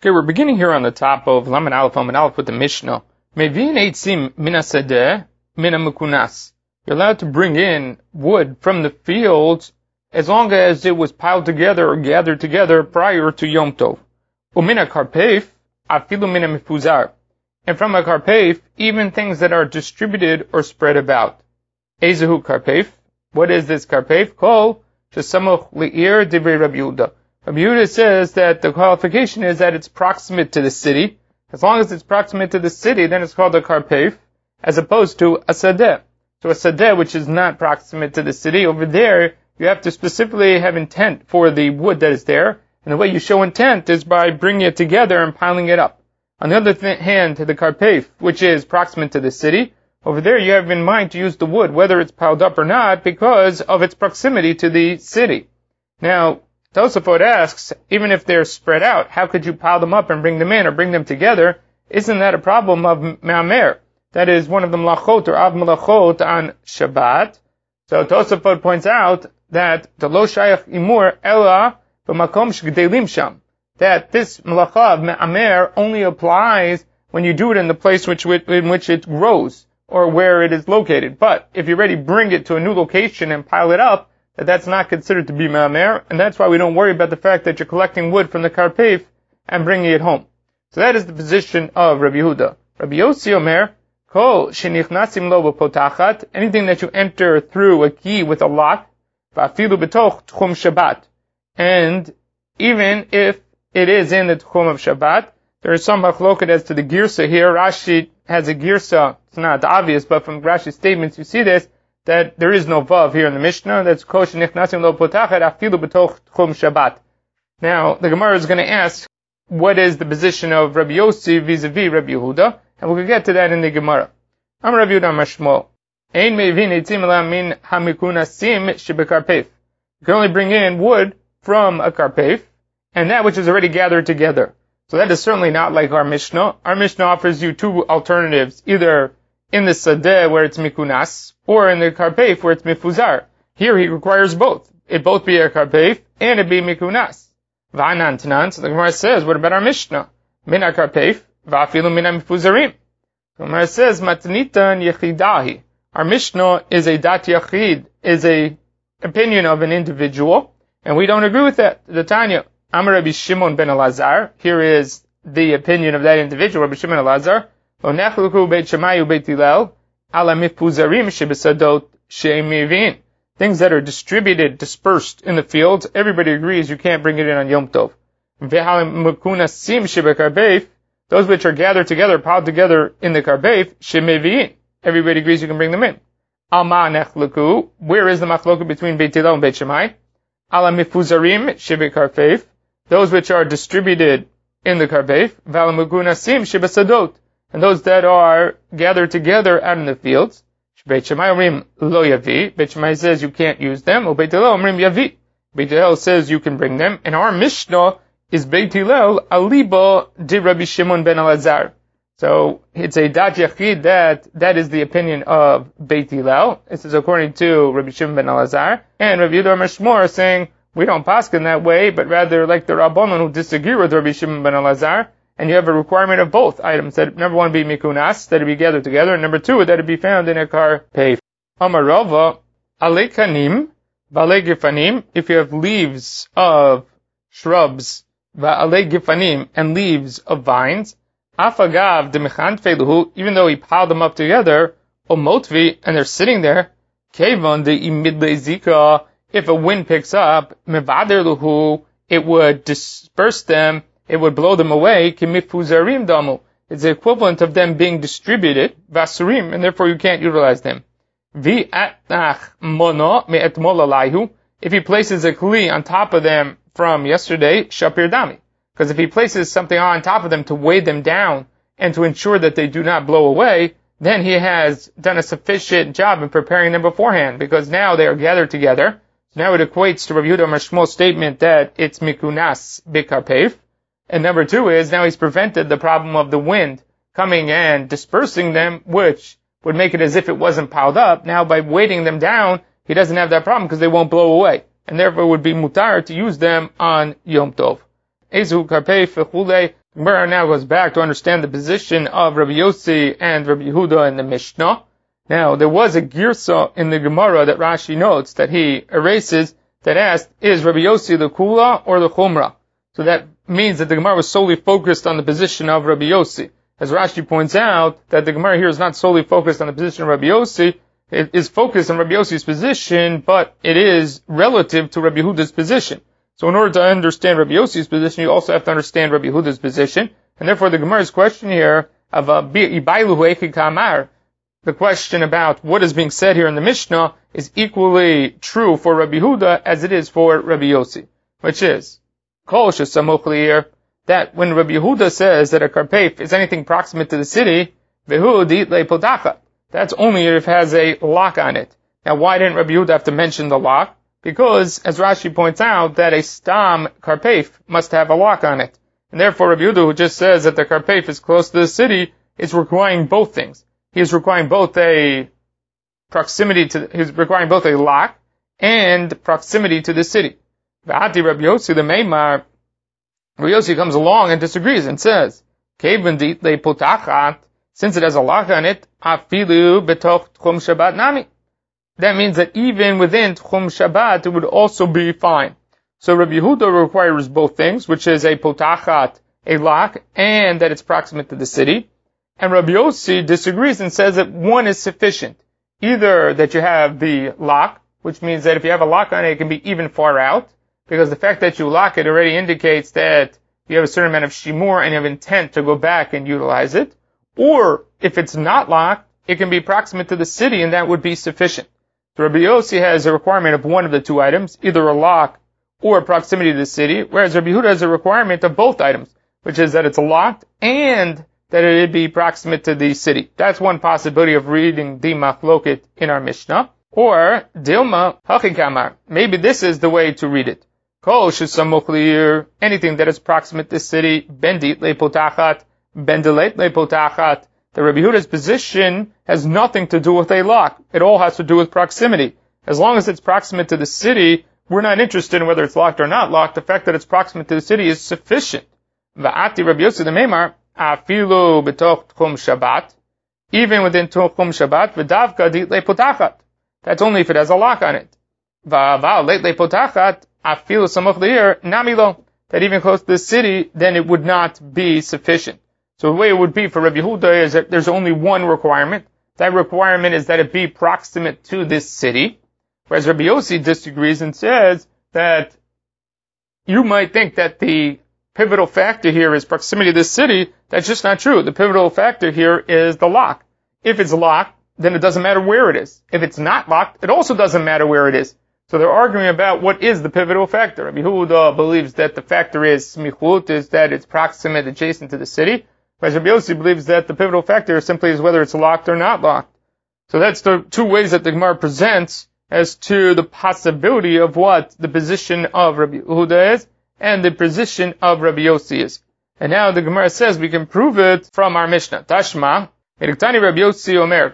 Okay, we're beginning here on the top of Lamed Aleph with the Mishnah. Mevin eitzim min hasadeh min hamukunas. You're allowed to bring in wood from the fields as long as it was piled together or gathered together prior to Yom Tov. Umin hakarpef afilu min hamifuzar. And from a karpef, even things that are distributed or spread about. Ezehu karpef. What is this karpef? Kol shesamuch li'ir divrei Rabbi Yehuda. Rabbi Yehuda says that the qualification is that it's proximate to the city. As long as it's proximate to the city, then it's called a karpef, as opposed to a sadeh. So a sadeh, which is not proximate to the city, over there, you have to specifically have intent for the wood that is there. And the way you show intent is by bringing it together and piling it up. On the other hand, the karpef, which is proximate to the city, over there you have in mind to use the wood, whether it's piled up or not, because of its proximity to the city. Now, Tosafot asks, even if they're spread out, how could you pile them up and bring them in or bring them together? Isn't that a problem of me'amer? That is one of the melachot or av melachot on Shabbat. So Tosafot points out that the lo shayach imur ela b'makom sh'gdelim sham. That this melacha of me'amer only applies when you do it in the place in which it grows or where it is located. But if you already bring it to a new location and pile it up, that's not considered to be me'amer, and that's why we don't worry about the fact that you're collecting wood from the karpef and bringing it home. So that is the position of Rabbi Yehuda. Rabbi Yossi Omer, Kol shenichnasim lo b'potachat, anything that you enter through a key with a lock, va'afilu b'toch tchum Shabbat, and even if it is in the tchum of Shabbat, there is some machloket as to the girsa here. Rashi has a girsa, it's not obvious, but from Rashi's statements you see this, that there is no vav here in the Mishnah. That's kol shenichnasim lo potachat afilu b'toch tchum Shabbat. Now, the Gemara is going to ask, what is the position of Rabbi Yossi vis-a-vis Rabbi Yehuda? And we'll get to that in the Gemara. Am Rabbi Yehuda Mashmo. Ein mevin eitzim ela min hamikunasim shebekarpef. You can only bring in wood from a karpef, and that which is already gathered together. So that is certainly not like our Mishnah. Our Mishnah offers you two alternatives, either in the sadeh where it's mikunas, or in the karpef where it's mifuzar. Here he requires both. It both be a karpef and it be mikunas. V'anan tanan, so the Gemara says, what about our Mishnah? Min karpef, v'afilu min mifuzarim. The Gemara says, matnitan yechidahi. Our Mishnah is a dat yachid, is a opinion of an individual, and we don't agree with that. The Tanya, Amar Rabbi Shimon ben Elazar, here is the opinion of that individual, Rabbi Shimon Elazar, Things that are distributed, dispersed in the fields, everybody agrees you can't bring it in on Yom Tov. Those which are gathered together, piled together in the karpef, everybody agrees you can bring them in. Where is the machloket between Beit Hillel and Beit Shammai? Those which are distributed in the karpef, and those that are gathered together out in the fields. Beit Shammai omrim lo yavi. Beit Shammai says you can't use them. Or Beit Hillel omrim yavi. Beit Hillel says you can bring them. And our Mishnah is Beit Hillel aliba di Rabbi Shimon ben Elazar. So it's a dat yachid that is the opinion of Beit Hillel. This is according to Rabbi Shimon ben Elazar. And Rabbi Yehuda Mashmo are saying we don't paskin that way, but rather like the Rabbanon who disagree with Rabbi Shimon ben Elazar. And you have a requirement of both items, that number one be mikunas, that it be gathered together, and number two, that it be found in a karpef. Amarava, alekanim, v'alegifanim, if you have leaves of shrubs, v'alegifanim, and leaves of vines, afagav demechanfeluhu, even though he piled them up together, omotvi, and they're sitting there, kevon de imidle zika, if a wind picks up, mevaderluhu, it would disperse them, it would blow them away, kimifuzarim damu. It's the equivalent of them being distributed, vasurim, and therefore you can't utilize them. V'atach mono me'etmol alayhu. If he places a kli on top of them from yesterday, shapir dami. Because if he places something on top of them to weigh them down and to ensure that they do not blow away, then he has done a sufficient job in preparing them beforehand, because now they are gathered together. Now it equates to Rabbi Yehuda Mashmo's statement that it's mikunas bikarpef. And number two is, now he's prevented the problem of the wind coming and dispersing them, which would make it as if it wasn't piled up. Now by weighting them down, he doesn't have that problem because they won't blow away. And therefore it would be mutar to use them on Yom Tov. Ezu karpef The Gemara now goes back to understand the position of Rabbi Yossi and Rabbi Yehuda in the Mishnah. Now, there was a girsa in the Gemara that Rashi notes that he erases that asked, is Rabbi Yossi the Kula or the Chumra? So that means that the Gemara was solely focused on the position of Rabbi Yossi. As Rashi points out, that the Gemara here is not solely focused on the position of Rabbi Yossi, it is focused on Rabbi Yossi's position, but it is relative to Rabbi Yehuda's position. So in order to understand Rabbi Yossi's position, you also have to understand Rabbi Yehuda's position. And therefore the Gemara's question here of the question about what is being said here in the Mishnah is equally true for Rabbi Yehuda as it is for Rabbi Yossi, which is that when Rabbi Yehuda says that a karpef is anything proximate to the city, that's only if it has a lock on it. Now why didn't Rabbi Yehuda have to mention the lock? Because, as Rashi points out, that a stam karpef must have a lock on it. And therefore Rabbi Yehuda, who just says that the karpef is close to the city, is requiring both things. He is requiring both a lock and proximity to the city. Rabbi Yossi comes along and disagrees and says, since it has a lock on it, that means that even within Tchum Shabbat, it would also be fine. So Rabbi Yehuda requires both things, which is a potachat, a lock, and that it's proximate to the city. And Rabbi Yossi disagrees and says that one is sufficient. Either that you have the lock, which means that if you have a lock on it, it can be even far out, because the fact that you lock it already indicates that you have a certain amount of shimur and you have intent to go back and utilize it. Or, if it's not locked, it can be proximate to the city, and that would be sufficient. So Rabbi Yossi has a requirement of one of the two items, either a lock or proximity to the city, whereas Rabbi Yehuda has a requirement of both items, which is that it's locked and that it be proximate to the city. That's one possibility of reading the machloket in our Mishnah. Or, Dilma Hachikamar. Maybe this is the way to read it. Kol shesamuch anything that is proximate to the city, bendit lepotachat, bendelet lepotachat. The Rabbi Yehuda's position has nothing to do with a lock. It all has to do with proximity. As long as it's proximate to the city, we're not interested in whether it's locked or not locked. The fact that it's proximate to the city is sufficient. Va'ati Rabbi Yossi the Meimar, afilu betoch tchum Shabbat, even within tchum Shabbat, v'davka dit lepotachat. That's only if it has a lock on it. Va'aval leit lepotachat, afilu samuch leir, namilo. That even close to the city, then it would not be sufficient. So the way it would be for Rabbi Yehuda is that there's only one requirement. That requirement is that it be proximate to this city. Whereas Rabbi Yossi disagrees and says that you might think that the pivotal factor here is proximity to this city. That's just not true. The pivotal factor here is the lock. If it's locked, then it doesn't matter where it is. If it's not locked, it also doesn't matter where it is. So they're arguing about what is the pivotal factor. Rabbi Yehuda believes that the factor is smichut, is that it's proximate, adjacent to the city. Whereas Rabbi Yossi believes that the pivotal factor simply is whether it's locked or not locked. So that's the two ways that the Gemara presents as to the possibility of what the position of Rabbi Yehuda is and the position of Rabbi Yossi is. And now the Gemara says we can prove it from our Mishnah. Tashma, Rabbi Yossi Omer,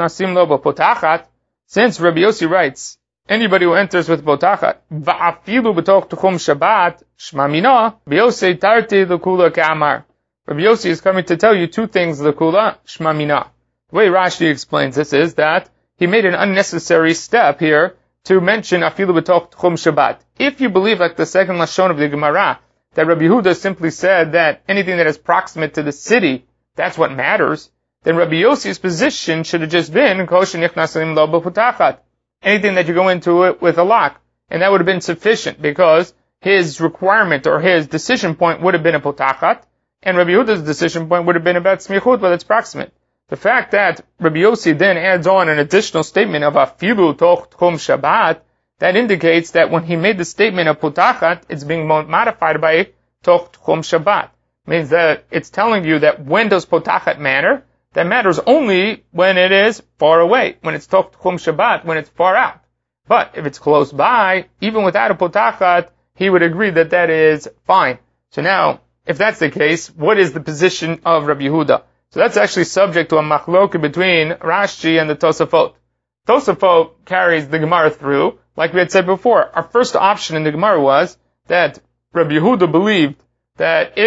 since Rabbi Yossi writes, anybody who enters with potachat, va'afilu b'toch tchum Shabbat, shma mina, Rabbi Yossi tarti l'kula ka'amar. Rabbi Yossi is coming to tell you two things, the kula, shma mina. The way Rashi explains this is that he made an unnecessary step here to mention afilu b'toch tchum Shabbat. If you believe, like the second lashon of the Gemara, that Rabbi Yehuda simply said that anything that is proximate to the city, that's what matters, then Rabbi Yossi's position should have just been kol shenichnasim lo b'potachat. Anything that you go into it with a lock. And that would have been sufficient because his requirement or his decision point would have been a potachat. And Rabbi Yehuda's decision point would have been about smichut, but it's proximate. The fact that Rabbi Yossi then adds on an additional statement of afilu toch tchum Shabbat, that indicates that when he made the statement of potachat, it's being modified by toch tchum Shabbat. Means that it's telling you that when does potachat matter? That matters only when it is far away, when it's toch tchum Shabbat, when it's far out. But if it's close by, even without a potachat, he would agree that that is fine. So now, if that's the case, what is the position of Rabbi Yehuda? So that's actually subject to a machloket between Rashi and the Tosafot. Tosafot carries the Gemara through, like we had said before. Our first option in the Gemara was that Rabbi Yehuda believed that if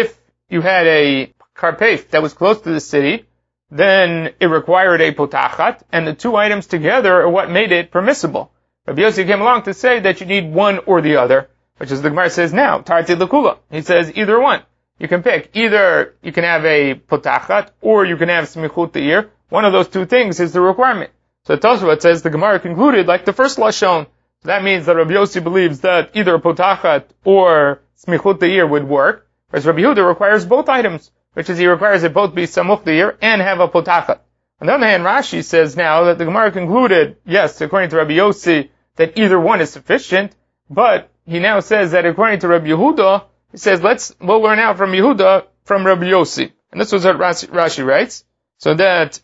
you had a karpef that was close to the city, then it required a potachat, and the two items together are what made it permissible. Rabbi Yossi came along to say that you need one or the other, which is the Gemara says now, tarti l'kula. He says either one. You can pick. Either you can have a potachat, or you can have smichut de'ir. One of those two things is the requirement. So Tosfot says the Gemara concluded like the first lashon. So that means that Rabbi Yossi believes that either a potachat or smichut de'ir would work, whereas Rabbi Yehuda requires both items, which is he requires it both be samuch de'ir and have a potachat. On the other hand, Rashi says now that the Gemara concluded, yes, according to Rabbi Yossi, that either one is sufficient, but he now says that according to Rabbi Yehuda, he says, we'll learn out from Yehuda, from Rabbi Yossi. And this was what Rashi writes. So that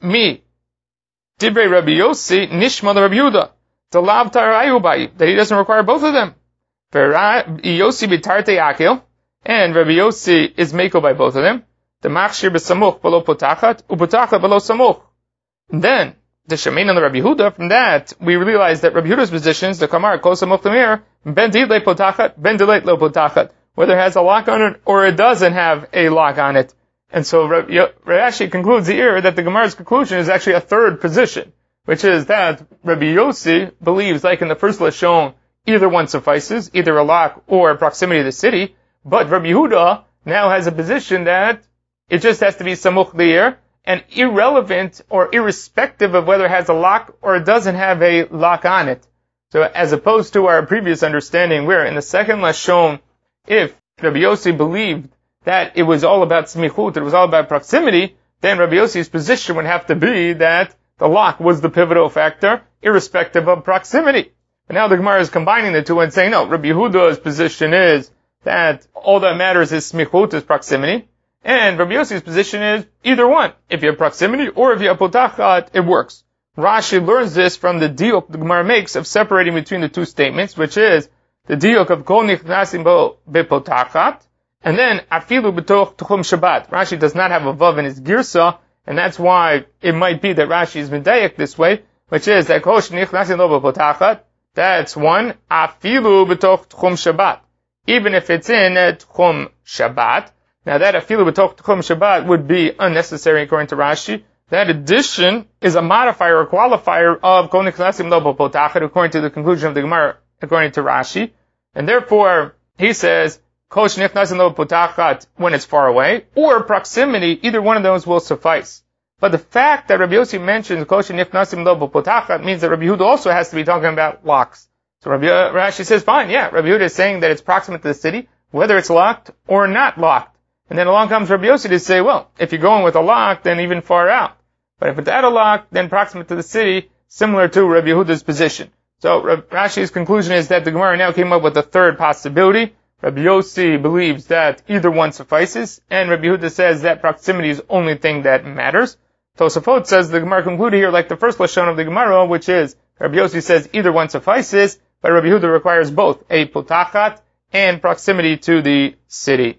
Divrei Rabbi Yossi, Nishma Rabbi Yehuda, Talav Tarayu Bai, that he doesn't require both of them. Yossi Bitarte Akil, and Rabbi Yossi is Meko by both of them. The Machshir B'Samuch Below Potachat, Upotachat Below Samuch. Then, the Shemin and the Rabbi Yehuda, from that, we realize that Rabbi Yehuda's positions, the Kamar, Kol Samuch Tamir, Ben Dilei Potachat, Ben Dilei Lo Potachat, whether it has a lock on it or it doesn't have a lock on it. And so Rashi concludes here that the Gemara's conclusion is actually a third position, which is that Rabbi Yossi believes, like in the first lashon, either one suffices, either a lock or proximity to the city, but Rabbi Yehuda now has a position that it just has to be samuch de'ir, and irrelevant or irrespective of whether it has a lock or it doesn't have a lock on it. So as opposed to our previous understanding where in the second lashon, if Rabbi Yossi believed that it was all about smichut, it was all about proximity, then Rabbi Yossi's position would have to be that the lock was the pivotal factor, irrespective of proximity. But now the Gemara is combining the two and saying, no, Rabbi Yehuda's position is that all that matters is smichut, is proximity, and Rabbi Yossi's position is either one. If you have proximity or if you have potachat, it works. Rashi learns this from the diuk the Gemara makes of separating between the two statements, which is the diuk of kol nichnasim bo bepotachat, and then afilu b'toch tuchum Shabbat. Rashi does not have a vav in his girsa, and that's why it might be that Rashi is medayek this way, which is that kol nichnasim lo bepotachat. That's one afilu b'toch tuchum Shabbat, even if it's in tuchum Shabbat. Now that afilu b'toch tuchum Shabbat would be unnecessary according to Rashi. That addition is a modifier or qualifier of kol nichnasim lo bepotachat according to the conclusion of the Gemara, according to Rashi. And therefore, he says, kol shenichnasim lo potachat when it's far away, or proximity, either one of those will suffice. But the fact that Rabbi Yossi mentions kol shenichnasim lo potachat means that Rabbi Yehuda also has to be talking about locks. So Rashi says, fine, yeah, Rabbi Yehuda is saying that it's proximate to the city, whether it's locked or not locked. And then along comes Rabbi Yossi to say, well, if you're going with a lock, then even far out. But if it's at a lock, then proximate to the city, similar to Rabbi Yehuda's position. So Rashi's conclusion is that the Gemara now came up with a third possibility. Rabbi Yossi believes that either one suffices, and Rabbi Yehuda says that proximity is the only thing that matters. Tosafot says the Gemara concluded here like the first lashon of the Gemara, which is Rabbi Yossi says either one suffices, but Rabbi Yehuda requires both a potachat and proximity to the city.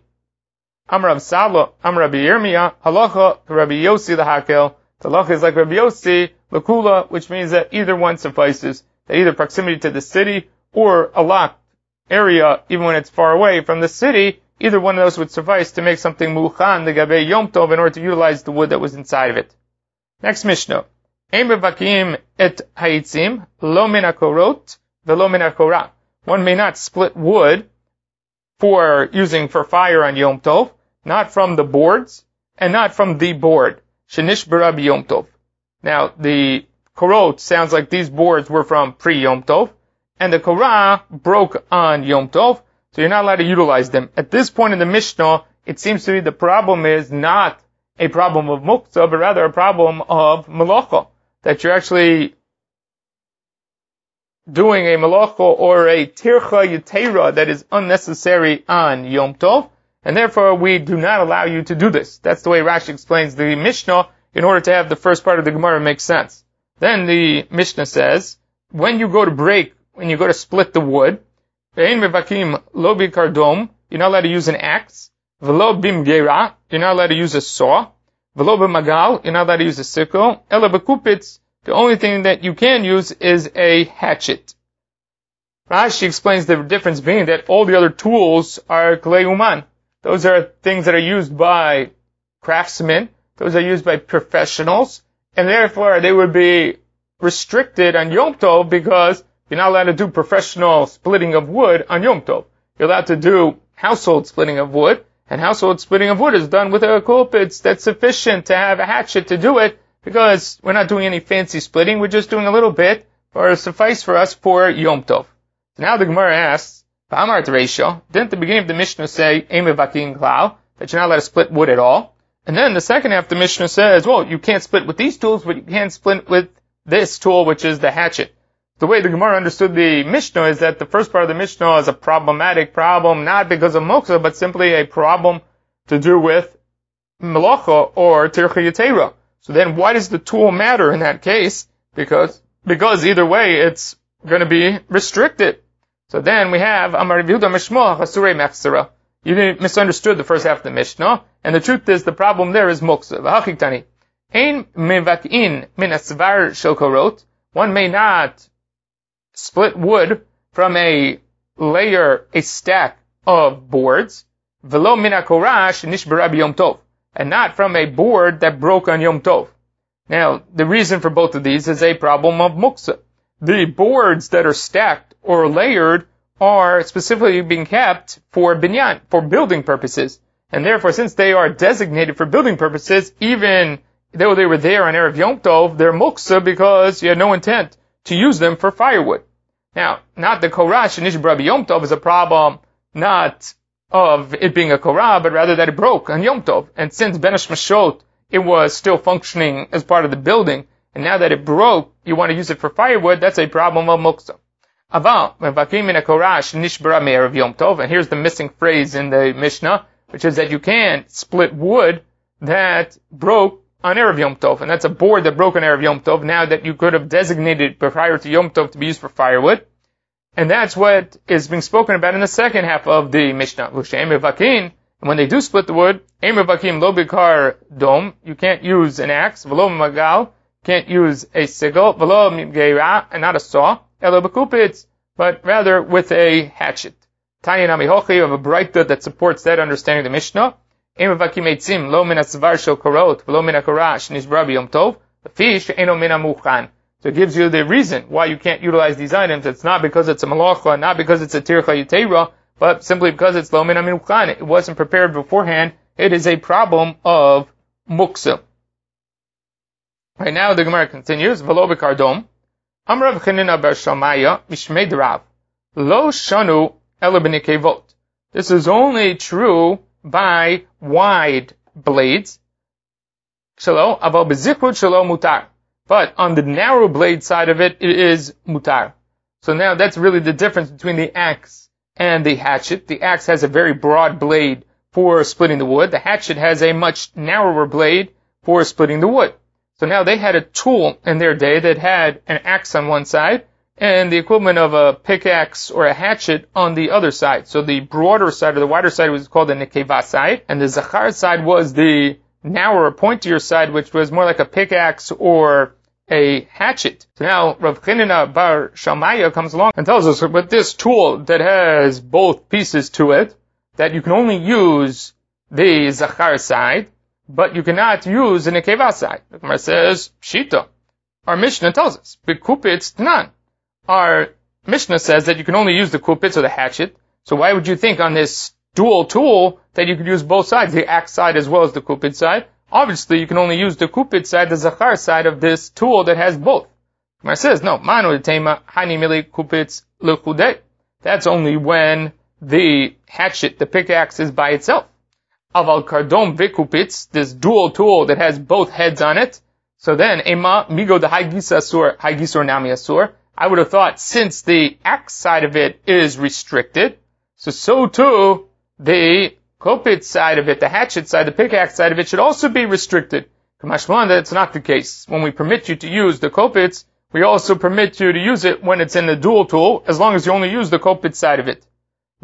Amar Rav Salo, Amar Rabbi Yirmiyah, halacha Rabbi Yossi lahakel. The halacha is like Rabbi Yossi lakula, which means that either one suffices. That either proximity to the city or a locked area, even when it's far away from the city, either one of those would suffice to make something muchan, the gabe yom tov, in order to utilize the wood that was inside of it. Next Mishnah. Ein bevakim et ha'itzim, lo min hakorot, velo min hakora. One may not split wood using for fire on yom tov, not from the boards, and not from the board. Shenishbara b'yom tov. Now, the korot sounds like these boards were from pre-Yom Tov, and the korah broke on Yom Tov, so you're not allowed to utilize them. At this point in the Mishnah, it seems to be the problem is not a problem of muktzah, but rather a problem of malacha, that you're actually doing a malacha or a tircha yetera that is unnecessary on Yom Tov, and therefore we do not allow you to do this. That's the way Rashi explains the Mishnah, in order to have the first part of the Gemara make sense. Then the Mishnah says, when you go to split the wood, you're not allowed to use an axe, you're not allowed to use a saw, you're not allowed to use a sickle, the only thing that you can use is a hatchet. Rashi explains the difference being that all the other tools are klei uman. Those are things that are used by craftsmen. Those are used by professionals. And therefore, they would be restricted on Yom Tov because you're not allowed to do professional splitting of wood on Yom Tov. You're allowed to do household splitting of wood. And household splitting of wood is done with a kulpitz that's sufficient to have a hatchet to do it because we're not doing any fancy splitting. We're just doing a little bit or suffice for us for Yom Tov. So now the Gemara asks, didn't the beginning of the Mishnah say, that you're not allowed to split wood at all? And then the second half of the Mishnah says, well, you can't split with these tools, but you can split with this tool, which is the hatchet. The way the Gemara understood the Mishnah is that the first part of the Mishnah is a problematic problem, not because of moksha, but simply a problem to do with melacha or tircha yetera. So then why does the tool matter in that case? Because either way it's going to be restricted. So then we have Amar Yehuda Mishmoach Asurei Mechsera. You misunderstood the first half of the Mishnah, and the truth is the problem there is moksha. V'hachiktani. Ein mevakin min asvar shel korot. One may not split wood from a layer, a stack of boards, velo min hakorash nishbara b'yom tov, and not from a board that broke on Yom Tov. Now, the reason for both of these is a problem of muksa. The boards that are stacked or layered are specifically being kept for binyan, for building purposes. And therefore, since they are designated for building purposes, even though they were there on Erev Yom Tov, they're muksa because you had no intent to use them for firewood. Now, not the korash and nishbara b'yom tov is a problem, not of it being a korah, but rather that it broke on Yom Tov. And since Ben Hashmashot, it was still functioning as part of the building, and now that it broke, you want to use it for firewood, that's a problem of muksa. Aval, mevakim min hakorash nishbara me'erev Yom Tov, and here's the missing phrase in the Mishnah, which is that you can split wood that broke on Erev Yom Tov, and that's a board that broke on Erev Yom Tov, now that you could have designated prior to Yom Tov to be used for firewood. And that's what is being spoken about in the second half of the Mishnah. And when they do split the wood, lo bikar dom, you can't use an axe, velo magal, can't use a sickle, velo geira, and not a saw, elo bekupitz, but rather with a hatchet. Tayin amihochi, you have a brighta that supports that understanding of the Mishnah. The So it gives you the reason why you can't utilize these items. It's not because it's a malacha, not because it's a tircha yitera, but simply because it's lo min haminuchan. It wasn't prepared beforehand. It is a problem of muksa. Right now the Gemara continues, V'lo b'kardom, Amrav Chanina bar Shamaya, Mishmei Drav, Lo shanu ela b'nikevot. This is only true by wide blades. Shelo, aval b'zikrut shelo mutar. But on the narrow blade side of it, it is mutar. So now that's really the difference between the axe and the hatchet. The axe has a very broad blade for splitting the wood. The hatchet has a much narrower blade for splitting the wood. So now they had a tool in their day that had an axe on one side and the equivalent of a pickaxe or a hatchet on the other side. So the broader side or the wider side was called the nekeva side, and the zachar side was the narrower, pointier side, which was more like a pickaxe or a hatchet. So now Rav Chanina bar Shamaya comes along and tells us with this tool that has both pieces to it, that you can only use the zachar side, but you cannot use the nekeva side. The Gemara says, Shita. Our Mishnah tells us, B'kupitz t'nan. Our Mishnah says that you can only use the kupitz or the hatchet. So why would you think on this dual tool that you could use both sides, the axe side as well as the kupitz side? Obviously, you can only use the kupitz side, the zachar side of this tool that has both. Gemara says, no, manu tema hani mili kupitz lekudei. That's only when the hatchet, the pickaxe, is by itself. Aval kardom v'kupitz, this dual tool that has both heads on it. So then, ema migo the haigis asur, haigisor nami asur. I would have thought since the axe side of it is restricted, so too the kopitz side of it, the hatchet side, the pickaxe side of it should also be restricted. Kamashmalan, that's not the case. When we permit you to use the kopitz, we also permit you to use it when it's in the dual tool, as long as you only use the kopitz side of it.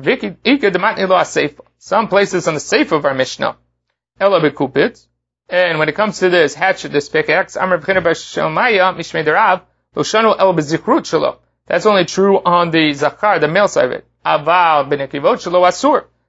Some places on the seif of our Mishnah, ela bekupitz, and when it comes to this hatchet, this pickaxe, Amar B'china bar Shamaya, Mishmei Derav, that's only true on the zachar, the male side of it. Aval b'nekivot shelo asur.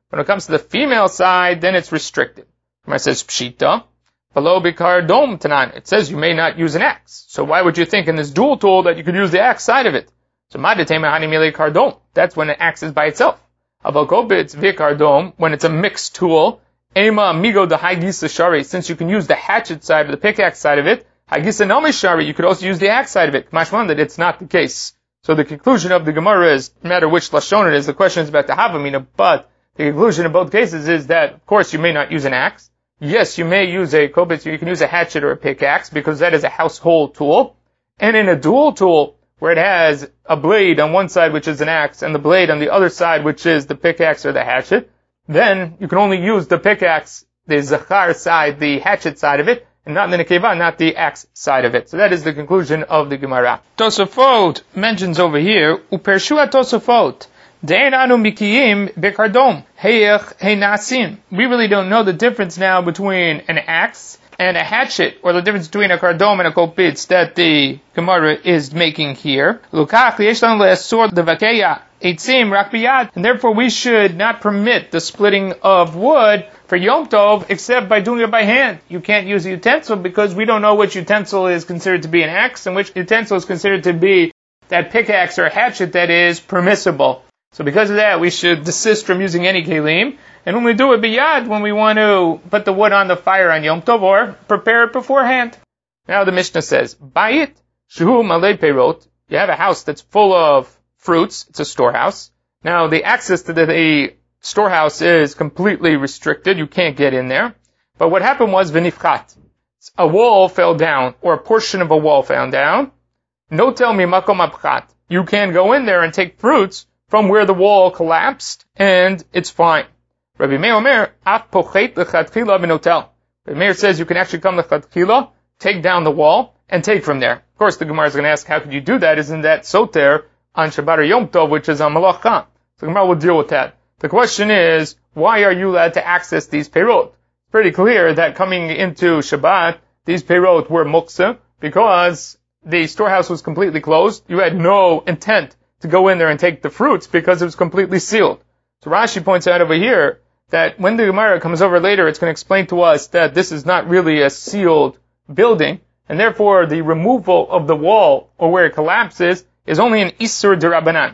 When it comes to the female side, then it's restricted. It says pshita, below bikar dom tanan. It says you may not use an axe. So why would you think in this dual tool that you could use the axe side of it? So madetema hanimile kardom. That's when an axe is by itself. Avokobitz vikardom, when it's a mixed tool. Ema amigo the hagisa shari. Since you can use the hatchet side or the pickaxe side of it, hagisa nami shari, you could also use the axe side of it. Mashman that it's not the case. So the conclusion of the Gemara is, no matter which lashon it is, the question is about the havamina, but the conclusion in both cases is that, of course, you may not use an axe. Yes, you may use a kobitz, you can use a hatchet or a pickaxe, because that is a household tool. And in a dual tool, where it has a blade on one side, which is an axe, and the blade on the other side, which is the pickaxe or the hatchet, then you can only use the pickaxe, the zachar side, the hatchet side of it, and not the nekeva, not the axe side of it. So that is the conclusion of the Gemara. Tosafot mentions over here, upershua Tosafot, de'enanu mikiyim bekardom, heyech heinasim. We really don't know the difference now between an axe and a hatchet, or the difference between a kardom and a kopitz that the Gemara is making here. Lukach li'eshlan le'asur devakeya eitzim rak biyad. And therefore we should not permit the splitting of wood for Yom Tov except by doing it by hand. You can't use a utensil because we don't know which utensil is considered to be an axe and which utensil is considered to be that pickaxe or hatchet that is permissible. So because of that, we should desist from using any kelim, and only do it biyad when we want to put the wood on the fire on Yom Tov or prepare it beforehand. Now the Mishnah says, Bayit shuhu malei peirot. You have a house that's full of fruits. It's a storehouse. Now the access to the storehouse is completely restricted. You can't get in there. But what happened was v'nifchat. A wall fell down, or a portion of a wall fell down. No tell me makom apchat. You can go in there and take fruits from where the wall collapsed, and it's fine. Rabbi Meir Omer, af pochet lechatchila v'notel. Rabbi Meir says you can actually come lechatchila, take down the wall, and take from there. Of course, the Gemara is going to ask, how could you do that? Isn't that soter on Shabbat or Yom Tov, which is on Malacha? So the Gemara will deal with that. The question is, why are you allowed to access these peirot? It's pretty clear that coming into Shabbat, these peirot were muksa, because the storehouse was completely closed. You had no intent to go in there and take the fruits because it was completely sealed. So Rashi points out over here that when the Gemara comes over later, it's going to explain to us that this is not really a sealed building, and therefore the removal of the wall, or where it collapses, is only an Isur Derabanan.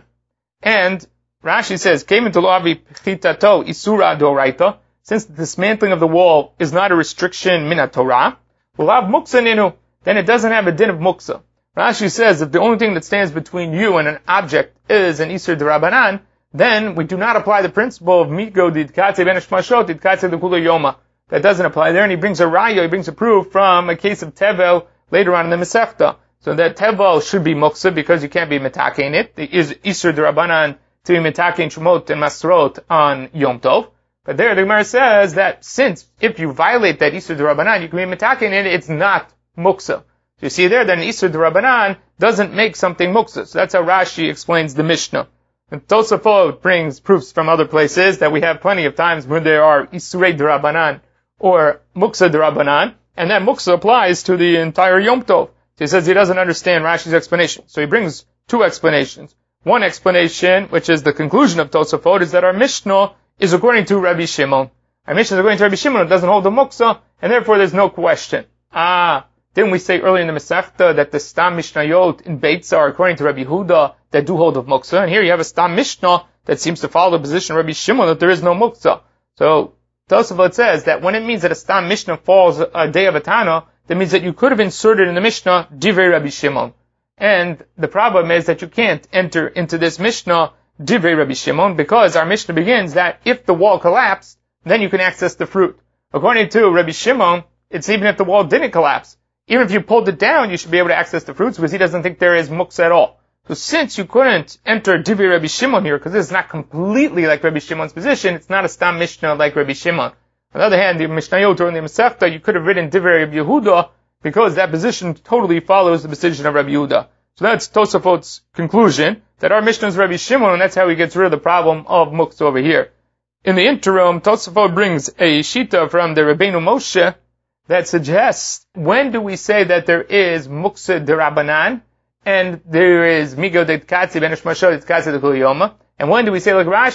And Rashi says, Came into Loavi Chitato Isura Doraita, since the dismantling of the wall is not a restriction min Torah, Lav Muksa Ninu, then it doesn't have a din of Muksa. Rashi says if the only thing that stands between you and an object is an Isur Derabanan, then we do not apply the principle of Migo Didkatze Ben Shmashot Didkatze Dekula Yoma. That doesn't apply there, and he brings a raya, he brings a proof from a case of Tevel later on in the Masechta. So that Tevel should be Muksa because you can't be Metakein it. It is Isur Derabanan to be Metakein Shemot and Masrot on Yom Tov. But there the Gemara says that since if you violate that Isur Derabanan, you can be Metakein it, it's not Muksa. You see there that an Isur Derabanan doesn't make something muksa. So that's how Rashi explains the Mishnah. And Tosafot brings proofs from other places that we have plenty of times when there are Isurei Derabanan or Muksa Derabanan, and that muksa applies to the entire Yom Tov. So he says he doesn't understand Rashi's explanation. So he brings two explanations. One explanation, which is the conclusion of Tosafot, is that our Mishnah is according to Rabbi Shimon. Our Mishnah is according to Rabbi Shimon, it doesn't hold the muksa, and therefore there's no question. Didn't we say earlier in the Masechta that the Stam Mishnayot in Beitza are according to Rabbi Huda that do hold of Muksa? And here you have a Stam Mishnah that seems to follow the position of Rabbi Shimon that there is no Muksa. So Tosafot says that when it means that a Stam Mishnah falls a day of a Tana, that means that you could have inserted in the Mishnah Divrei Rabbi Shimon. And the problem is that you can't enter into this Mishnah Divrei Rabbi Shimon because our Mishnah begins that if the wall collapsed, then you can access the fruit. According to Rabbi Shimon, it's even if the wall didn't collapse. Even if you pulled it down, you should be able to access the fruits because he doesn't think there is muksa at all. So since you couldn't enter Divrei Rabbi Shimon here, because this is not completely like Rabbi Shimon's position, it's not a Stam Mishnah like Rabbi Shimon. On the other hand, the Mishnayot or in the Masechta, you could have written Divrei Rabbi Yehuda because that position totally follows the decision of Rabbi Yehuda. So that's Tosafot's conclusion, that our Mishnah is Rabbi Shimon, and that's how he gets rid of the problem of muksa over here. In the interim, Tosafot brings a shita from the Rabbeinu Moshe that suggests, when do we say that there is muksa derabanan, and there is migo de tkatzi ben shmashot tkatzi de kuliyoma, and when do we say like Rashi,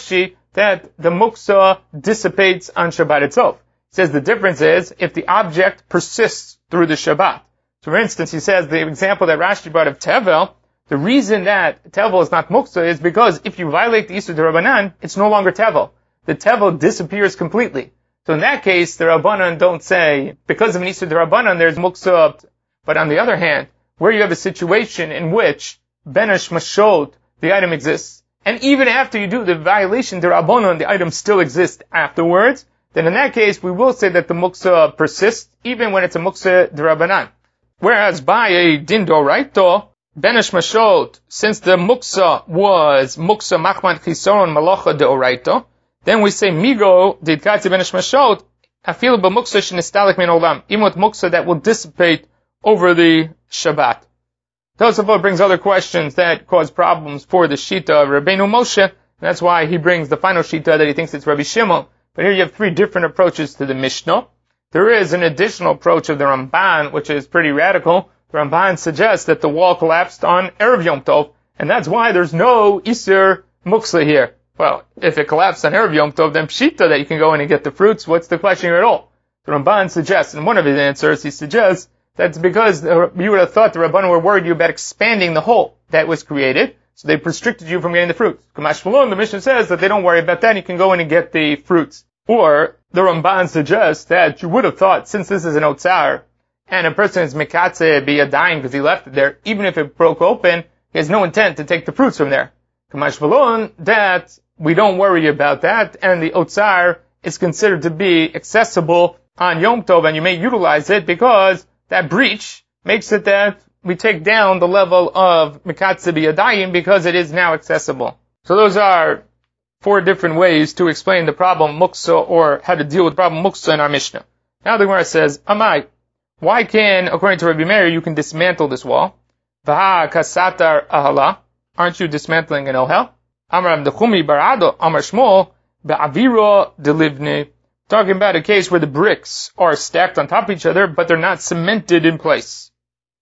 that the muksa dissipates on Shabbat itself. He says the difference is if the object persists through the Shabbat. So for instance, he says the example that Rashi brought of Tevel, the reason that Tevel is not muksa is because if you violate the Isur D'Rabbanan, it's no longer Tevel. The Tevel disappears completely. So in that case, the Rabbanan don't say, because of an Isur D'Rabbanan, there's muksa. But on the other hand, where you have a situation in which Benesh Mashot, the item exists, and even after you do the violation D'Rabbanan, the item still exists afterwards, then in that case, we will say that the muksa persists, even when it's a muksa D'Rabbanan. Whereas by a din d'oraito, Benesh Mashot, since the muksa was muksa machman chisoron malacha d'oraito, then we say migo didkati Benesh Mashot, afil b'muksa shenistalik min olam, even with muksa that will dissipate over the Shabbat. Tosafot brings other questions that cause problems for the Shita of Rabbeinu Moshe. That's why he brings the final Shita that he thinks it's Rabbi Shimon. But here you have three different approaches to the Mishnah. There is an additional approach of the Ramban, which is pretty radical. The Ramban suggests that the wall collapsed on Erev Yom Tov, and that's why there's no Isur Muksa here. Well, if it collapsed on Erev Yom Tov, then Pshita that you can go in and get the fruits, what's the question here at all? The Ramban suggests, in one of his answers, he suggests that's because you would have thought the Rabbanan were worried you about expanding the hole that was created, so they restricted you from getting the fruits. Kamash Malon, the Mishnah says that they don't worry about that, you can go in and get the fruits. Or, the Ramban suggests that you would have thought, since this is an Otsar, and a person is Mekatze biyadayim because he left it there, even if it broke open, he has no intent to take the fruits from there. Kamash Malon, that we don't worry about that, and the Otsar is considered to be accessible on Yom Tov, and you may utilize it because that breach makes it that we take down the level of Mekatze biyadayim because it is now accessible. So those are four different ways to explain the problem muksa, or how to deal with the problem muksa in our Mishnah. Now the Gemara says, Amai, why can, according to Rabbi Meir, you can dismantle this wall? Vaha kasatar ahala, aren't you dismantling an ohel? Amar Dechumi barado, Amar Shmuel, be'aviro delivne. Talking about a case where the bricks are stacked on top of each other, but they're not cemented in place.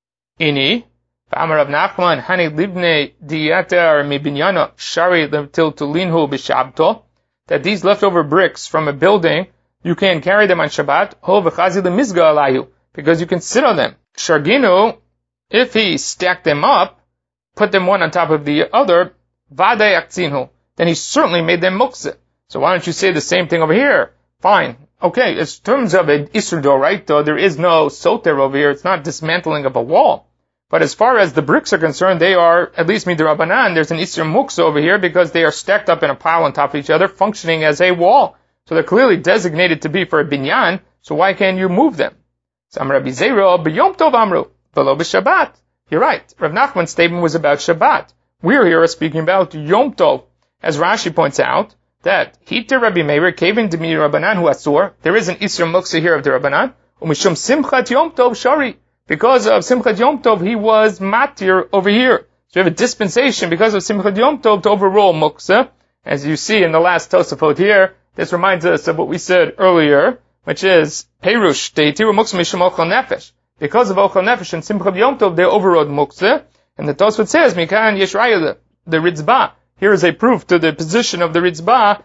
Ini, V'amar Rav Nachman, Hani livne diyater mibinyana shari tiltulinhu b'shabto, that these leftover bricks from a building, you can carry them on Shabbat, ho v'chazi lemizga alayhu, because you can sit on them. Sharginu, if he stacked them up, put them one on top of the other, v'adei akzinhu, then he certainly made them muktzeh. So why don't you say the same thing over here? Fine. Okay, in terms of an Isur D'Oraita, there is no soter over here. It's not dismantling of a wall. But as far as the bricks are concerned, they are, at least midrabanan, there's an Isur Muksa over here because they are stacked up in a pile on top of each other, functioning as a wall. So they're clearly designated to be for a binyan, so why can't you move them? Sam Rabbi Zera, b'Yom Tov amru, v'lo b'Shabbat. You're right. Rav Nachman's statement was about Shabbat. We're here speaking about Yom Tov. As Rashi points out, that Hiter Rabbi Meir Kevin Demi Rabbanan Hu Asur. There is an Isur Muksa here of the Rabbanan. Umishum Simchat Yom Tov Shari. Because of Simchat Yom Tov, he was matir over here. So you have a dispensation because of Simchat Yom Tov to overrule Muksa. As you see in the last Tosafot here, this reminds us of what we said earlier, which is Perush Deitiru Muksa Mishum Ochel Nefesh. Because of Ochel Nefesh and Simchat Yom Tov, they overrode Muksa. And the Tosafot says, Mikan Yeshraya, the Ritzbah. Here is a proof to the position of the Ritzbah.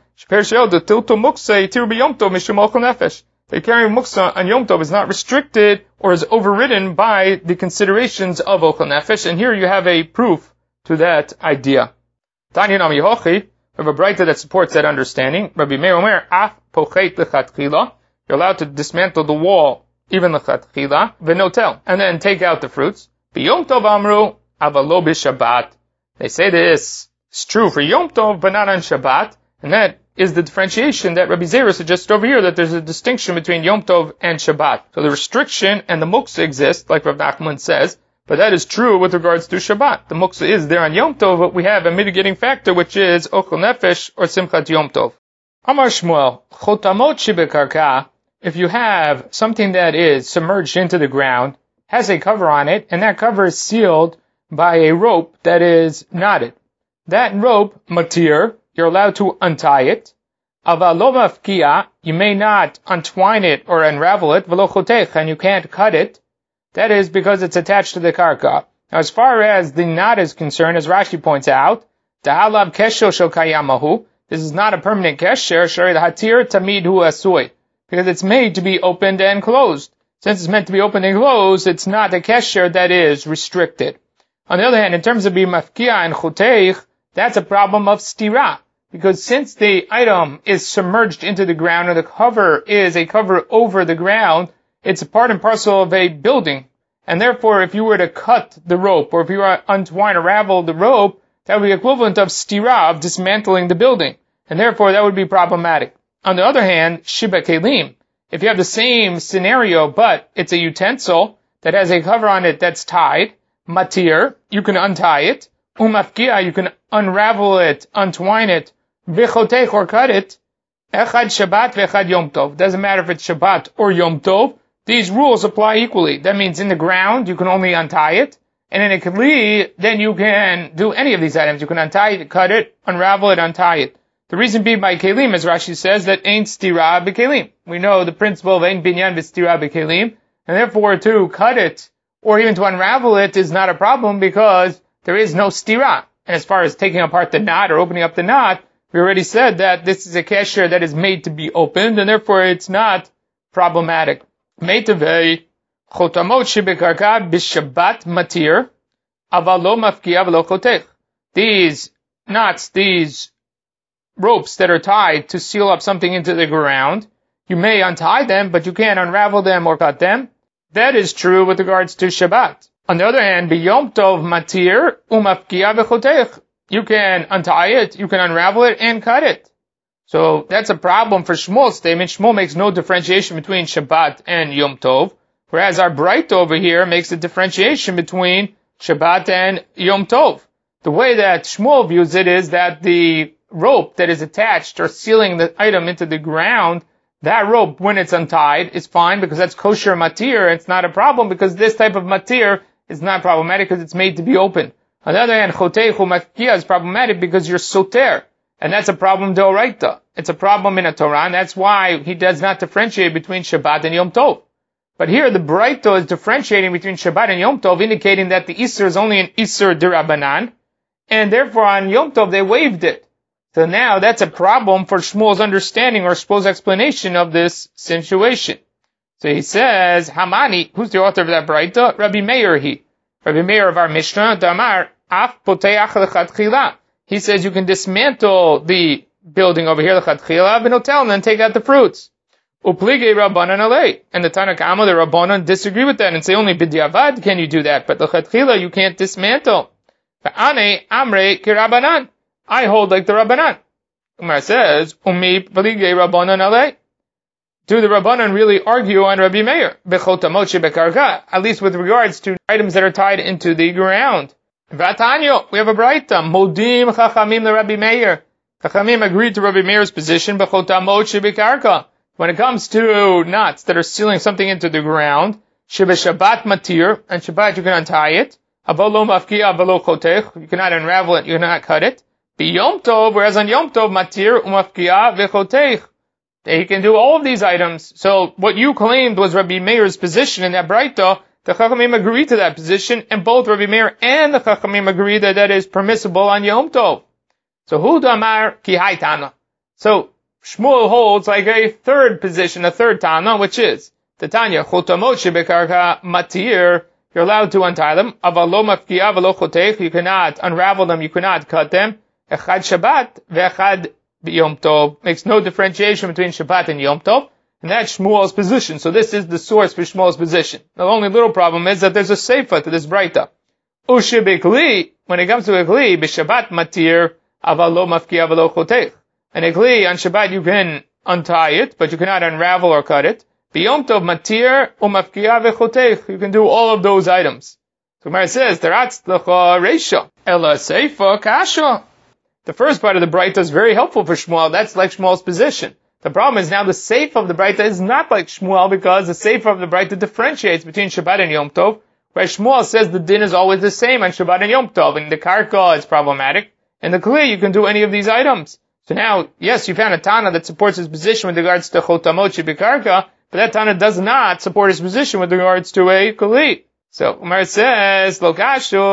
They carry Muksa on Yom Tov is not restricted or is overridden by the considerations of Ochel Nefesh. And here you have a proof to that idea. Tanya Nami Hochi, we have a Braita that supports that understanding. Rabbi Meir Omer, Af Pochet Lechatchila. You're allowed to dismantle the wall, even Lechatchila, Venotel, and then take out the fruits. B'Yom Tov Amru, Avalo B'Shabbat. They say this. It's true for Yom Tov, but not on Shabbat. And that is the differentiation that Rabbi Zera suggested over here, that there's a distinction between Yom Tov and Shabbat. So the restriction and the muksa exist, like Rav Nachman says, but that is true with regards to Shabbat. The muksa is there on Yom Tov, but we have a mitigating factor, which is Ochel Nefesh or Simchat Yom Tov. Amar Shmuel, Chotamot Shibekarka, if you have something that is submerged into the ground, has a cover on it, and that cover is sealed by a rope that is knotted. That rope, matir, you're allowed to untie it. Aval lo mafkia, you may not untwine it or unravel it. V'lo chotech, and you can't cut it. That is because it's attached to the karka. Now, as far as the knot is concerned, as Rashi points out, da'alav kesho shel kayamahu, This is not a permanent kesher, shari hatir tamid hu asui, because it's made to be opened and closed. Since it's meant to be opened and closed, it's not a kesher that is restricted. On the other hand, in terms of bimafkia and choteich, that's a problem of stira, because since the item is submerged into the ground and the cover is a cover over the ground, it's a part and parcel of a building. And therefore, if you were to cut the rope, or if you were to untwine or ravel the rope, that would be equivalent of stira, of dismantling the building. And therefore, that would be problematic. On the other hand, shiba kelim, if you have the same scenario, but it's a utensil that has a cover on it that's tied, matir, you can untie it, umafkia, you can unravel it, untwine it, vichotech, or cut it, echad Shabbat vechad Yom Tov. Doesn't matter if it's Shabbat or Yom Tov, these rules apply equally. That means in the ground, you can only untie it, and in a kli, then you can do any of these items. You can untie it, cut it, unravel it, untie it. The reason being by kelim, as Rashi says, that ain't stira bekelim. We know the principle of ain't binyan v'stira bekelim, and therefore to cut it, or even to unravel it, is not a problem because there is no stira. And as far as taking apart the knot or opening up the knot, we already said that this is a kesher that is made to be opened, and therefore it's not problematic. Meitavei chotamot shebekarka b'shabbat matir, aval lo mafkia v'lo chotech. These knots, these ropes that are tied to seal up something into the ground, you may untie them, but you can't unravel them or cut them. That is true with regards to Shabbat. On the other hand, b'yom tov matir umafkia v'chotech. You can untie it, you can unravel it, and cut it. So that's a problem for Shmuel's statement. Shmuel makes no differentiation between Shabbat and Yom Tov, whereas our Braita over here makes a differentiation between Shabbat and Yom Tov. The way that Shmuel views it is that the rope that is attached or sealing the item into the ground, that rope, when it's untied, is fine because that's kosher matir. It's not a problem because this type of matir is not problematic because it's made to be open. On the other hand, chotei mafkia is problematic because you're soter, and that's a problem d'oraita. It's a problem in a Torah, and that's why he does not differentiate between Shabbat and Yom Tov. But here the Braita is differentiating between Shabbat and Yom Tov, indicating that the Isser is only an Isser d'Rabbanan, and therefore on Yom Tov they waived it. So now that's a problem for Shmuel's understanding or Shmuel's explanation of this situation. So he says, Hamani, who's the author of that Braita? Rabbi Meir he. Rabbi Meir of our Mishnah, Damar, Af poteach lechatchila. He says you can dismantle the building over here, lechatchila, v'notel, and then take out the fruits. Uplige Rabbanan alei. And the Tanna Kama, the Rabbanan, disagree with that and say only b'diavad can you do that, but lechatchila you can't dismantle. V'ane amre ki Rabbanan. I hold like the Rabbanan. Umar says, Umi plige Rabbanan alei. Do the Rabbanan really argue on Rabbi Meir? Bechotamot shebekarka, at least with regards to items that are tied into the ground. Vatanyo, we have a Braita. Modim chachamim le Rabbi Meir. Chachamim agreed to Rabbi Meir's position, bechotamot shebekarka. When it comes to knots that are sealing something into the ground, shebe Shabbat matir, and Shabbat you can untie it. Avolo mafkia, avolo chotech, you cannot unravel it, you cannot cut it. Be Yom Tov, whereas on Yom Tov matir, umafkia, vechotech. He can do all of these items. So what you claimed was Rabbi Meir's position in that Braita. The Chachamim agree to that position, and both Rabbi Meir and the Chachamim agree that that is permissible on Yom Tov. So Hu Damar Ki Hai Tana. So Shmuel holds like a third position, a third Tana, which is the Tanya Chotamot Shebekarka Matir. You're allowed to untie them. Avalo Mafkia Avalo Chotech. You cannot unravel them. You cannot cut them. Echad Shabbat ve'echad Yom Tov. Makes no differentiation between Shabbat and Yom Tov. And that's Shmuel's position. So this is the source for Shmuel's position. The only little problem is that there's a seifa to this Braita. Ushibikli, when it comes to a kli, b'Shabbat matir, aval lo mafkia v'lo chotech. And a kli, on Shabbat you can untie it, but you cannot unravel or cut it. B'Yom Tov matir, umafkia v'chotech. You can do all of those items. So Gemara says, Teratz l'cha reisha, ela seifa kasha. The first part of the Braita is very helpful for Shmuel. That's like Shmuel's position. The problem is now the Seif of the Braita is not like Shmuel because the Seif of the Braita differentiates between Shabbat and Yom Tov, where Shmuel says the din is always the same on Shabbat and Yom Tov. And the Karka is problematic. And the Kli, you can do any of these items. So now, yes, you found a Tana that supports his position with regards to Chotamot Shebekarka, but that Tana does not support his position with regards to a Kli. So Umar says, Lokashu,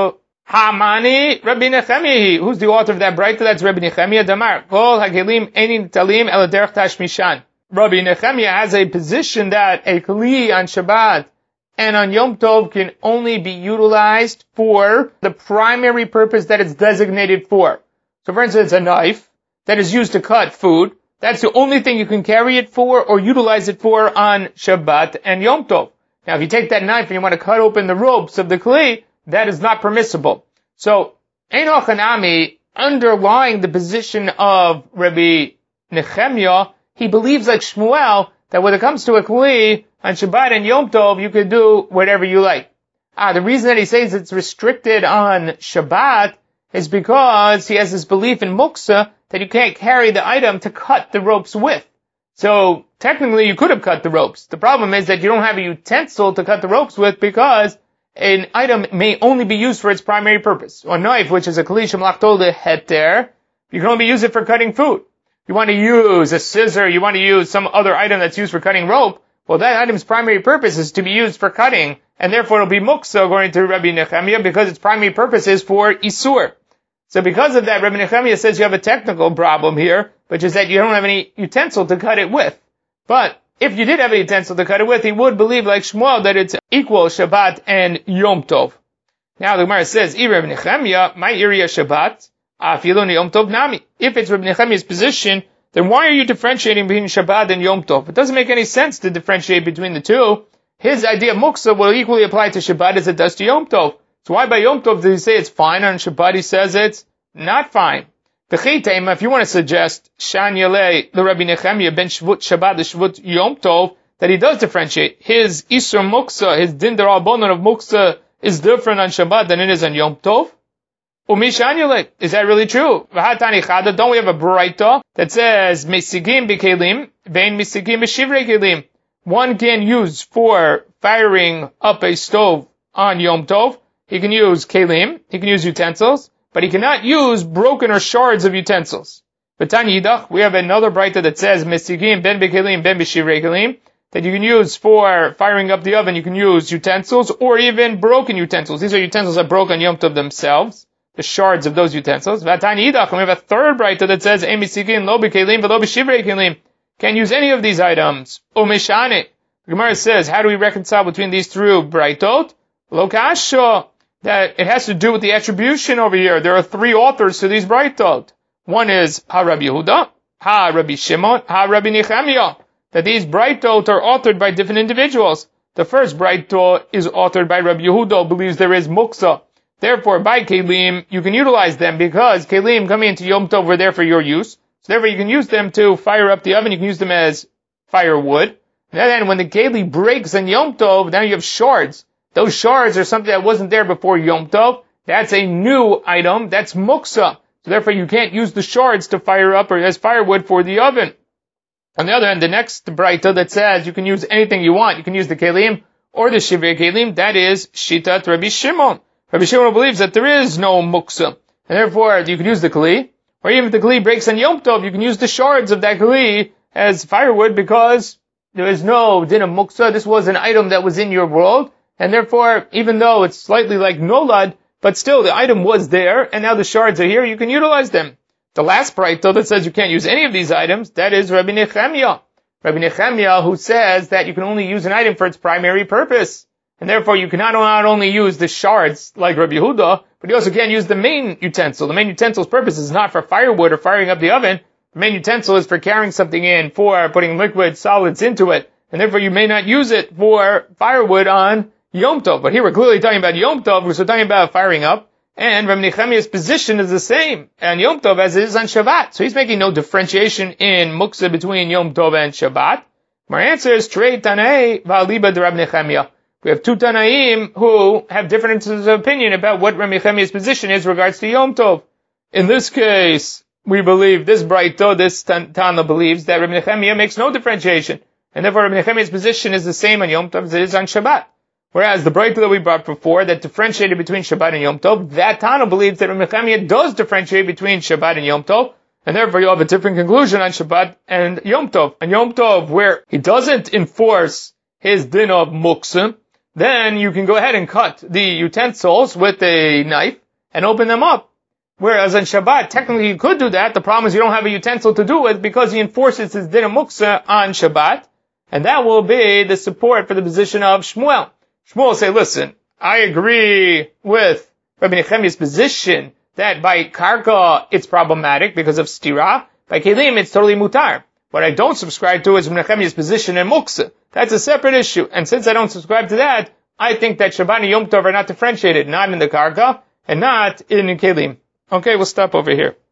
Hamani Rabbi Nechemia. Who's the author of that Braita? That's Rabbi Nechemia Damar. Kol hakelim einin talim el derech tashmishan. Rabbi Nechemia has a position that a kli on Shabbat and on Yom Tov can only be utilized for the primary purpose that it's designated for. So for instance, a knife that is used to cut food, that's the only thing you can carry it for or utilize it for on Shabbat and Yom Tov. Now if you take that knife and you want to cut open the ropes of the kli, that is not permissible. So, Ein Hochanami, underlying the position of Rabbi Nechemia, he believes like Shmuel, that when it comes to a kli, on Shabbat and Yom Tov, you can do whatever you like. The reason that he says it's restricted on Shabbat is because he has this belief in muksa that you can't carry the item to cut the ropes with. So, technically you could have cut the ropes. The problem is that you don't have a utensil to cut the ropes with because an item may only be used for its primary purpose. A knife, which is a kli shemlachto leheter, you can only use it for cutting food. You want to use a scissor, you want to use some other item that's used for cutting rope, well, that item's primary purpose is to be used for cutting, and therefore it'll be muksa according to Rabbi Nechemia because its primary purpose is for isur. So because of that, Rabbi Nechemia says you have a technical problem here, which is that you don't have any utensil to cut it with. But if you did have a utensil to cut it with, he would believe like Shmuel that it's equal Shabbat and Yom Tov. Now the Gemara says, Rabbi Nechemia, my area Shabbat, afilon Yom Tov nami. If it's Rabbi Nechemia's position, then why are you differentiating between Shabbat and Yom Tov? It doesn't make any sense to differentiate between the two. His idea of muksa will equally apply to Shabbat as it does to Yom Tov. So why by Yom Tov does he say it's fine, and on Shabbat he says it's not fine? If you want to suggest Shan Yalei, the Rabbi Nechemia, ben Shvut Shabbat, the Shvut Yom Tov, that he does differentiate. His Isur Muksa, his Din Darabonon of Muksa is different on Shabbat than it is on Yom Tov. Is that really true? Don't we have a Braita that says, Mesigim b'kelim, vein mesigim b'shivrei kelim. One can use for firing up a stove on Yom Tov. He can use kelim, he can use utensils, but he cannot use broken or shards of utensils. But Tani Yidach, we have another Braita that says, Mesigim ben b'kelim, ben b'shivrei kelim, that you can use for firing up the oven, you can use utensils, or even broken utensils. These are utensils that broke on Yom Tov themselves. The shards of those utensils. Vatani Yidach, we have a third Braita that says, Emisigin lo b'kelim v'lo b'shivrei kelim. Can't use any of these items. Umeshane. The Gemara says, how do we reconcile between these three Braitot? Lo kasha. That it has to do with the attribution over here. There are three authors to these Braitot. One is Ha-Rabbi Yehuda, Ha-Rabbi Shimon, Ha-Rabbi Nechemia. That these Braitot are authored by different individuals. The first Braitot is authored by Rabbi Yehuda, who believes there is muksa. Therefore, by kelim, you can utilize them because kelim coming into Yom Tov were there for your use. So therefore, you can use them to fire up the oven. You can use them as firewood. And then when the keli breaks on Yom Tov, now you have shards. Those shards are something that wasn't there before Yom Tov. That's a new item. That's muksa. So therefore, you can't use the shards to fire up or as firewood for the oven. On the other hand, the next Braita that says you can use anything you want. You can use the kelim or the shivrei kelim. That is Shitat Rabbi Shimon. Rabbi Shimon believes that there is no muksa, and therefore you can use the kli, or even if the kli breaks on Yom Tov, you can use the shards of that kli as firewood because there is no din of muksa. This was an item that was in your world, and therefore, even though it's slightly like nolad, but still the item was there, and now the shards are here, you can utilize them. The last Braita that says you can't use any of these items, that is Rabbi Nechemia. Rabbi Nechemia, who says that you can only use an item for its primary purpose. And therefore, you cannot not only use the shards like Rabbi Yehuda, but you also can't use the main utensil. The main utensil's purpose is not for firewood or firing up the oven. The main utensil is for carrying something in, for putting liquid solids into it. And therefore, you may not use it for firewood on Yom Tov. But here we're clearly talking about Yom Tov, because we're talking about firing up. And Rabbi Nechemia's position is the same on Yom Tov as it is on Shabbat. So he's making no differentiation in muksa between Yom Tov and Shabbat. My answer is Trei Tanei Va'aliba de Rabbi Nechemia. We have two Tanaim who have differences of opinion about what Rabbi Nechemia's position is regards to Yom Tov. In this case, we believe this Braito, this Tana believes that Rabbi Nechemia makes no differentiation, and therefore Rabbi Nechemia's position is the same on Yom Tov as it is on Shabbat. Whereas the Braito that we brought before that differentiated between Shabbat and Yom Tov, that Tana believes that Rabbi Nechemia does differentiate between Shabbat and Yom Tov, and therefore you'll have a different conclusion on Shabbat and Yom Tov. On Yom Tov, where he doesn't enforce his din of muksa, then you can go ahead and cut the utensils with a knife, and open them up. Whereas on Shabbat, technically you could do that. The problem is you don't have a utensil to do it because he enforces his din muksa on Shabbat. And that will be the support for the position of Shmuel. Shmuel will say, listen, I agree with Rabbi Nechemiah's position that by karka it's problematic because of stira. By kelim it's totally mutar. What I don't subscribe to is Rabbi Nechemiah's position in muksa. That's a separate issue. And since I don't subscribe to that, I think that Shabbat and Yom Tov are not differentiated, not in the karka and not in kelim. Okay, we'll stop over here.